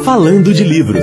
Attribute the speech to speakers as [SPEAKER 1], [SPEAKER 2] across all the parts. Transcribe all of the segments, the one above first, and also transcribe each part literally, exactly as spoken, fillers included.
[SPEAKER 1] Falando de Livros.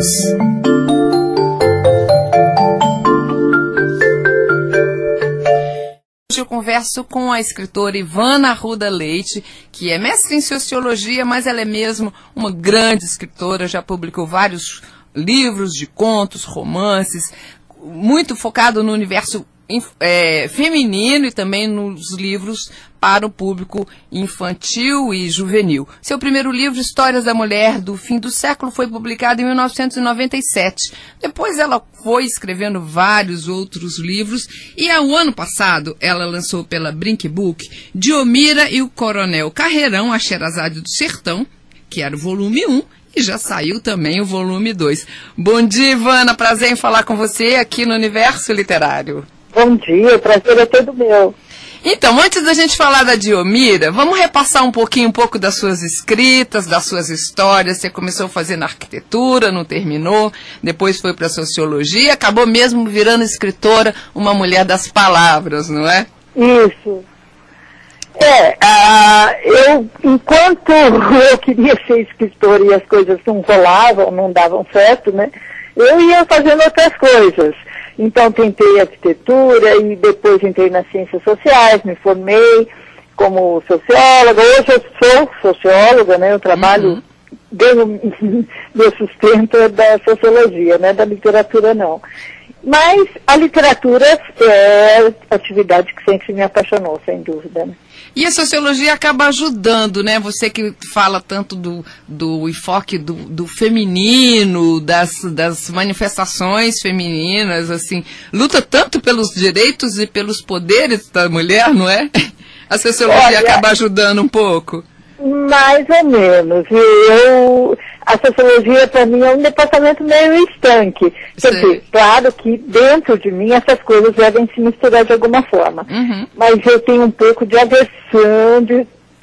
[SPEAKER 2] Hoje eu converso com a escritora Ivana Arruda Leite, que é mestre em Sociologia, mas ela é mesmo uma grande escritora, já publicou vários livros de contos, romances, muito focado no universo é, feminino e também nos livros para o público infantil e juvenil. Seu primeiro livro, Histórias da Mulher do Fim do Século, foi publicado em mil novecentos e noventa e sete. Depois ela foi escrevendo vários outros livros e ao ano passado ela lançou pela Brink Book Diomira e o Coronel Carreirão, a Sherazade do Sertão, que era o volume um, e já saiu também o volume dois. Bom dia, Ivana, prazer em falar com você aqui no Universo Literário.
[SPEAKER 3] Bom dia, o prazer é todo meu.
[SPEAKER 2] Então, antes da gente falar da Diomira, vamos repassar um pouquinho, um pouco das suas escritas, das suas histórias. Você começou fazendo arquitetura, não terminou, depois foi para sociologia, acabou mesmo virando escritora, uma mulher das palavras, não é?
[SPEAKER 3] Isso. É, uh, eu, enquanto eu queria ser escritora e as coisas não rolavam, não davam certo, né, eu ia fazendo outras coisas. Então, tentei arquitetura e depois entrei nas ciências sociais, me formei como socióloga. Hoje eu sou socióloga, né? Eu trabalho, uhum. ganho meu sustento da sociologia, né? Da literatura não. Mas a literatura é atividade que sempre me apaixonou, sem dúvida, né?
[SPEAKER 2] E a sociologia acaba ajudando, né? Você que fala tanto do, do enfoque do, do feminino, das, das manifestações femininas, assim, luta tanto pelos direitos e pelos poderes da mulher, não é? A sociologia Olha, acaba ajudando um pouco.
[SPEAKER 3] Mais ou menos. Eu, a sociologia, para mim, é um departamento meio estanque. Quer dizer, claro que dentro de mim essas coisas devem se misturar de alguma forma. Uhum. Mas eu tenho um pouco de aversão de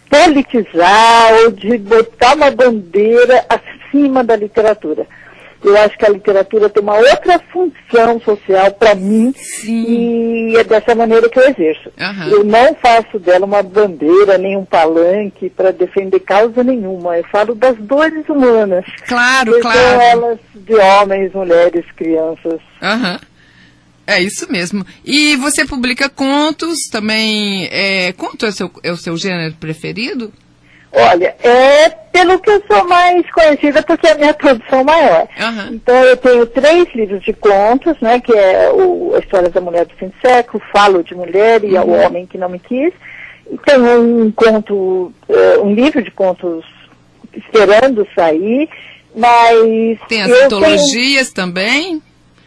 [SPEAKER 3] politizar ou de botar uma bandeira acima da literatura. Eu acho que a literatura tem uma outra função social para mim. Sim. E é dessa maneira que eu exerço. Uhum. Eu não faço dela uma bandeira, nem um palanque para defender causa nenhuma. Eu falo das dores humanas.
[SPEAKER 2] Claro, claro.
[SPEAKER 3] Elas de homens, mulheres, crianças.
[SPEAKER 2] Uhum. É isso mesmo. E você publica contos também. É, conto é o seu, é o seu gênero preferido?
[SPEAKER 3] Olha, é pelo que eu sou mais conhecida, porque é a minha produção maior. Uhum. Então eu tenho três livros de contos, né, que é o a História da Mulher do Fim do Século, Falo de Mulher e uhum. O Homem que Não Me Quis. E tenho um conto, uh, um livro de contos esperando sair, mas...
[SPEAKER 2] Tem as antologias tenho... também?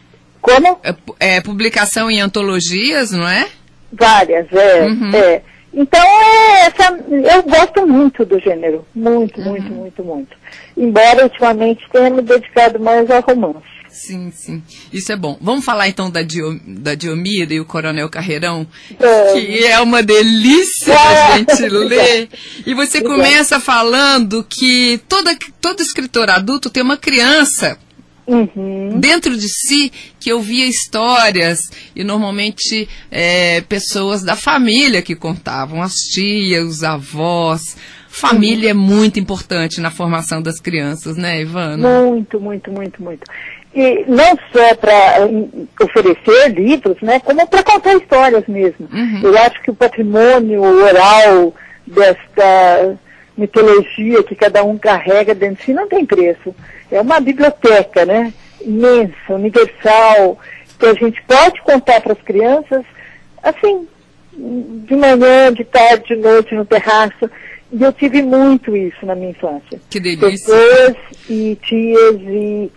[SPEAKER 3] Como?
[SPEAKER 2] É, é publicação em antologias, não é?
[SPEAKER 3] Várias, é, uhum. é. Então, é essa, eu gosto muito do gênero, muito, uhum. muito, muito, muito. Embora, ultimamente, tenha me dedicado mais ao romance.
[SPEAKER 2] Sim, sim. Isso é bom. Vamos falar, então, da, Dio, da Diomira e o Coronel Carreirão, é. que é uma delícia é. a gente ler. E você começa falando que toda, todo escritor adulto tem uma criança Uhum. dentro de si, que ouvia histórias, e normalmente é, pessoas da família que contavam, as tias, os avós. Família uhum. é muito importante na formação das crianças, né, Ivana?
[SPEAKER 3] Muito, muito, muito, muito. E não só para oferecer livros, né, como para contar histórias mesmo. Uhum. Eu acho que o patrimônio oral desta mitologia que cada um carrega dentro de si não tem preço. É uma biblioteca, né? Imensa, universal, que a gente pode contar para as crianças, assim, de manhã, de tarde, de noite, no terraço. E eu tive muito isso na minha infância.
[SPEAKER 2] Que delícia.
[SPEAKER 3] Pessoas e tias e,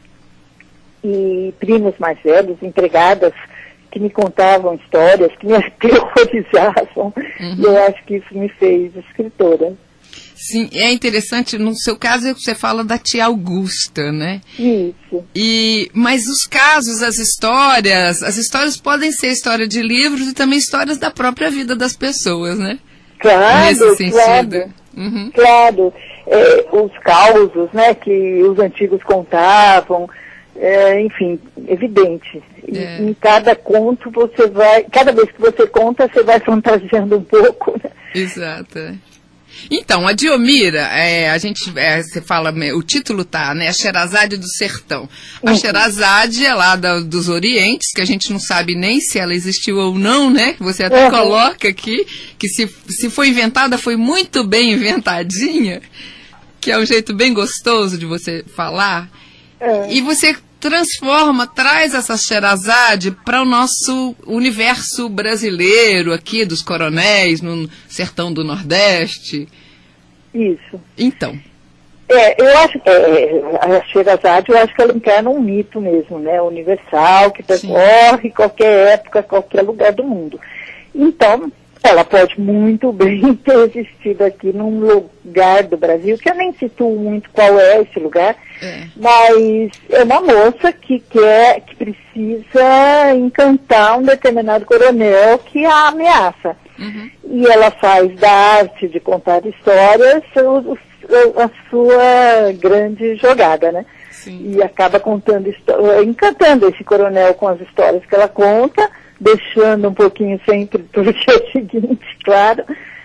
[SPEAKER 3] e primos mais velhos, empregadas, que me contavam histórias, que me aterrorizavam. Uhum. E eu acho que isso me fez escritora.
[SPEAKER 2] Sim, é interessante, no seu caso você fala da tia Augusta, né?
[SPEAKER 3] Isso.
[SPEAKER 2] E, mas os casos, as histórias, as histórias podem ser história de livros e também histórias da própria vida das pessoas, né?
[SPEAKER 3] Claro,
[SPEAKER 2] Nesse sentido.
[SPEAKER 3] Claro, uhum. claro. É, os causos, né, que os antigos contavam, é, enfim, evidente. É. Em cada conto você vai, cada vez que você conta, você vai fantasiando um pouco, né?
[SPEAKER 2] Exato, é. Então, a Diomira, é, a gente, é, você fala, o título tá, né, a Sherazade do Sertão. A uhum. Sherazade é lá da, dos Orientes, que a gente não sabe nem se ela existiu ou não, né, que você até uhum. coloca aqui, que se, se foi inventada, foi muito bem inventadinha, que é um jeito bem gostoso de você falar. Uhum. E você transforma, traz essa Sherazade para o nosso universo brasileiro aqui, dos coronéis, no sertão do Nordeste.
[SPEAKER 3] Isso.
[SPEAKER 2] Então.
[SPEAKER 3] É, eu acho que é, a Sherazade, eu acho que ela encarna um mito mesmo, né? Universal, que percorre qualquer época, qualquer lugar do mundo. Então, ela pode muito bem ter existido aqui num lugar do Brasil, que eu nem situo muito qual é esse lugar, é. mas é uma moça que quer, que precisa encantar um determinado coronel que a ameaça. Uhum. E ela faz da arte de contar histórias o, o, a sua grande jogada, né? Sim. E acaba contando, encantando esse coronel com as histórias que ela conta, deixando um pouquinho sempre pro dia seguinte, claro,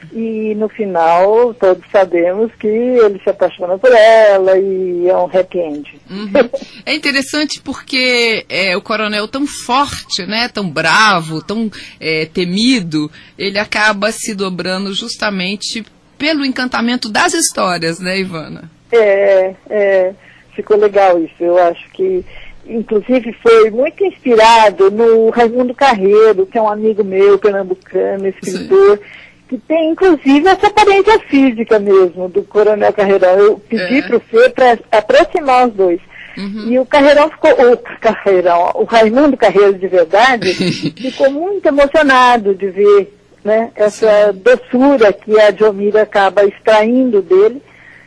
[SPEAKER 3] e no final todos sabemos que ele se apaixona por ela e é um happy end.
[SPEAKER 2] Uhum. É interessante porque é, o coronel tão forte, né, tão bravo, tão é, temido, ele acaba se dobrando justamente pelo encantamento das histórias, né, Ivana?
[SPEAKER 3] É, é, ficou legal isso, eu acho que inclusive foi muito inspirado no Raimundo Carreiro, que é um amigo meu, pernambucano, escritor, sim, que tem inclusive essa aparência física mesmo do Coronel Carreirão. Eu pedi é. para o Fê para aproximar os dois. Uhum. E o Carreirão ficou, o Carreirão, o Raimundo Carreiro de verdade, ficou muito emocionado de ver, né, essa sim, doçura que a Diomira acaba extraindo dele,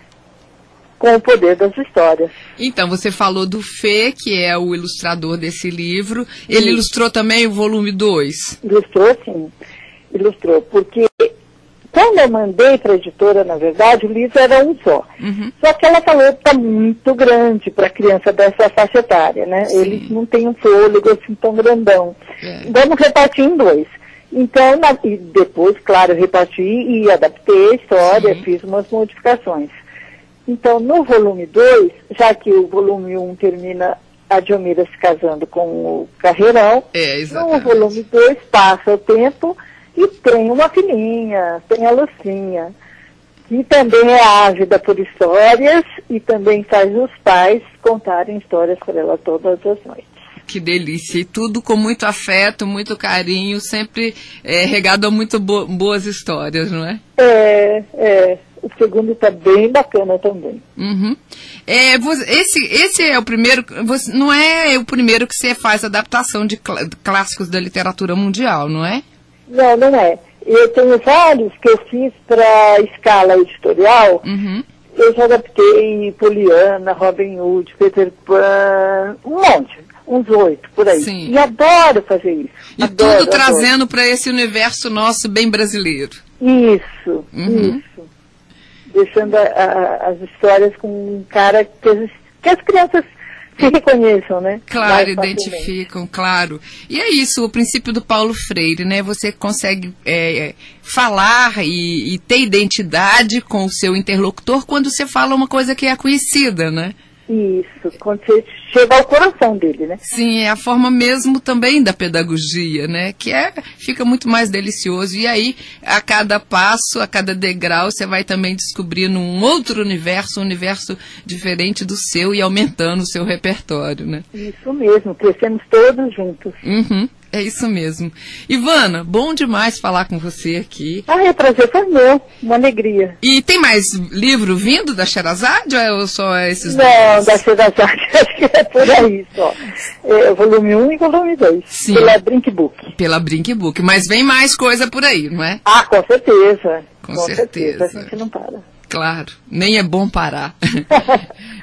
[SPEAKER 3] com o poder das histórias.
[SPEAKER 2] Então, você falou do Fê, que é o ilustrador desse livro. Ele sim, ilustrou também o volume dois?
[SPEAKER 3] Ilustrou, sim. Ilustrou, porque quando eu mandei para a editora, na verdade, o livro era um só. Uhum. Só que ela falou que está muito grande para criança dessa faixa etária, né? Sim. Eles não têm um fôlego assim tão grandão. É. Vamos repartir em dois. Então, na, e depois, claro, eu reparti e adaptei a história, sim, fiz umas modificações. Então, no volume dois, já que o volume um termina a Diomira se casando com o Carreirão,
[SPEAKER 2] é,
[SPEAKER 3] no volume dois passa o tempo e tem uma filhinha, tem a Lucinha, que também é ávida por histórias e também faz os pais contarem histórias para ela todas as noites.
[SPEAKER 2] Que delícia, e tudo com muito afeto, muito carinho, sempre é, regado a muito bo- boas histórias, não é?
[SPEAKER 3] É, é. O segundo está bem bacana também.
[SPEAKER 2] Uhum. É, você, esse, esse é o primeiro, você, não é o primeiro que você faz adaptação de, cl- de clássicos da literatura mundial, não é?
[SPEAKER 3] Não, não é. Eu tenho vários que eu fiz para escala editorial. Uhum. Eu já adaptei Poliana, Robin Hood, Peter Pan, um monte. Uns oito, por aí. Sim. E adoro fazer isso.
[SPEAKER 2] E
[SPEAKER 3] adoro,
[SPEAKER 2] tudo trazendo para esse universo nosso bem brasileiro.
[SPEAKER 3] Isso, uhum, isso. Deixando a, a, as histórias com um cara que as, que as crianças se reconheçam, né?
[SPEAKER 2] Claro, identificam, claro. E é isso, o princípio do Paulo Freire, né? Você consegue é, falar e, e ter identidade com o seu interlocutor quando você fala uma coisa que é conhecida, né?
[SPEAKER 3] Isso, quando você chega ao coração dele, né?
[SPEAKER 2] Sim, é a forma mesmo também da pedagogia, né? Que é, fica muito mais delicioso. E aí, a cada passo, a cada degrau, você vai também descobrindo um outro universo, um universo diferente do seu e aumentando o seu repertório, né?
[SPEAKER 3] Isso mesmo, crescemos todos juntos.
[SPEAKER 2] Uhum. É isso mesmo. Ivana, bom demais falar com você aqui.
[SPEAKER 3] Ah, é prazer foi meu, uma alegria.
[SPEAKER 2] E tem mais livro vindo da Sherazade ou é só esses
[SPEAKER 3] Não, dois? Da Sherazade, acho que é por aí só. É, volume um e volume dois. Sim. Pela Brink Book.
[SPEAKER 2] Pela Brink Book, mas vem mais coisa por aí, não é?
[SPEAKER 3] Ah, com certeza.
[SPEAKER 2] Com,
[SPEAKER 3] com
[SPEAKER 2] certeza.
[SPEAKER 3] certeza. A gente não para.
[SPEAKER 2] Claro, nem é bom parar.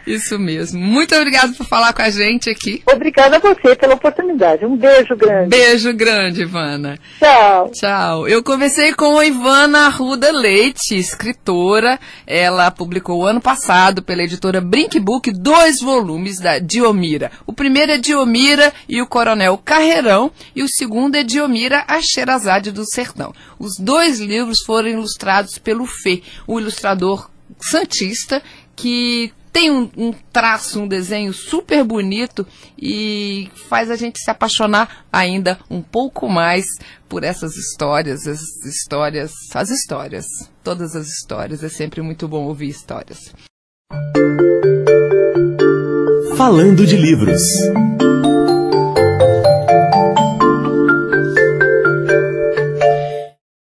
[SPEAKER 2] Isso mesmo. Muito obrigada por falar com a gente aqui.
[SPEAKER 3] Obrigada a você pela oportunidade. Um beijo grande.
[SPEAKER 2] Beijo grande, Ivana.
[SPEAKER 3] Tchau.
[SPEAKER 2] Tchau. Eu conversei com a Ivana Arruda Leite, escritora. Ela publicou ano passado pela editora Brink Book dois volumes da Diomira. O primeiro é Diomira e o Coronel Carreirão e o segundo é Diomira, a Sherazade do Sertão. Os dois livros foram ilustrados pelo Fê, o ilustrador santista, que tem um, um traço, um desenho super bonito e faz a gente se apaixonar ainda um pouco mais por essas histórias, as histórias, as histórias, todas as histórias. É sempre muito bom ouvir histórias.
[SPEAKER 1] Falando de livros.